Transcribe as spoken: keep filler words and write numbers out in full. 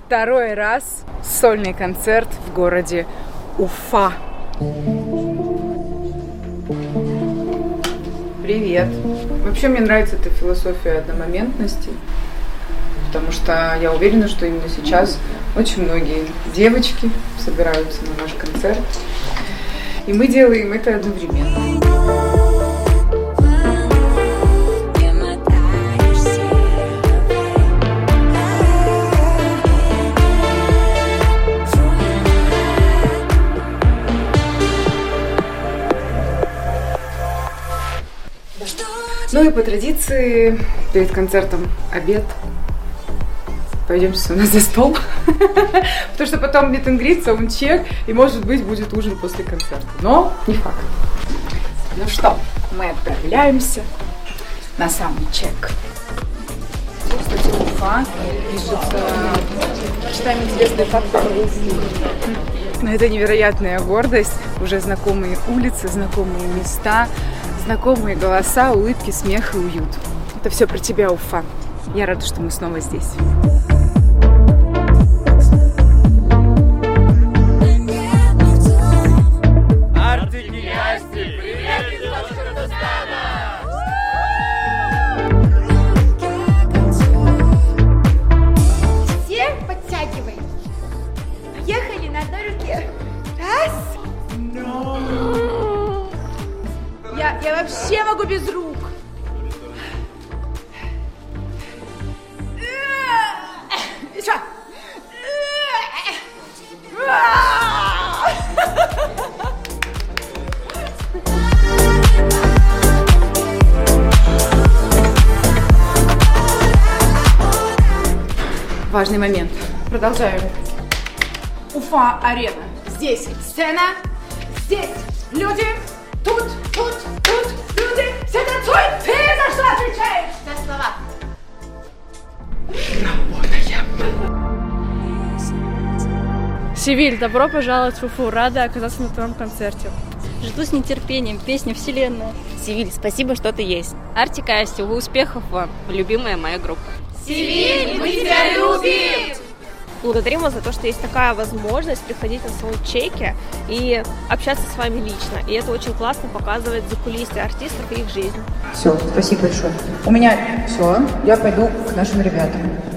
второй раз сольный концерт в городе Уфа. Привет. Вообще мне нравится эта философия одномоментности, потому что я уверена, что именно сейчас очень многие девочки собираются на наш концерт, и мы делаем это одновременно. Ну и по традиции перед концертом обед. Пойдемте со мной за стол, потому что потом meet and greet, саундчек, и может быть будет ужин после концерта, но не факт. Ну что, мы отправляемся на саундчек. Кстати, Уфа пишется, читаем интересные факты про Уфу. Но это невероятная гордость, уже знакомые улицы, знакомые места, знакомые голоса, улыбки, смех и уют. Это все про тебя, Уфа. Я рада, что мы снова здесь. Артик и Асти, привет из Башкортостана! Все подтягиваем. Поехали на одной руке. Раз. No. Я, я вообще могу без рук. Еще. Важный момент. Продолжаем. Уфа-арена. Здесь сцена, здесь люди, тут, тут, тут люди. Все танцуют. Ты за что отвечаешь? За слова. Севиль, добро пожаловать в Уфу. Рада оказаться на твоем концерте. Жду с нетерпением. Песня «Вселенная». Севиль, спасибо, что ты есть. Артик и Асти, успехов вам. Любимая моя группа. Севиль, мы тебя любим! Благодарим вас за то, что есть такая возможность приходить на саундчеки и общаться с вами лично. И это очень классно показывает закулисье артистов и их жизнь. Все, спасибо большое. У меня все, я пойду к нашим ребятам.